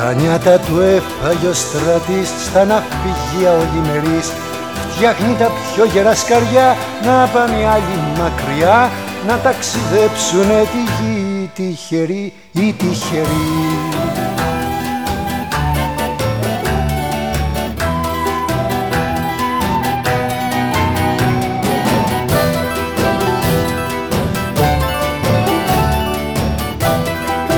νιάτα του έφαγε ο Στράτης στα ναυπηγεία ολημερής. Φτιάχνει τα πιο γερά σκαριά να πάμε άλλη μακριά, να ταξιδέψουνε τη γη τυχεροί ή τυχεροί.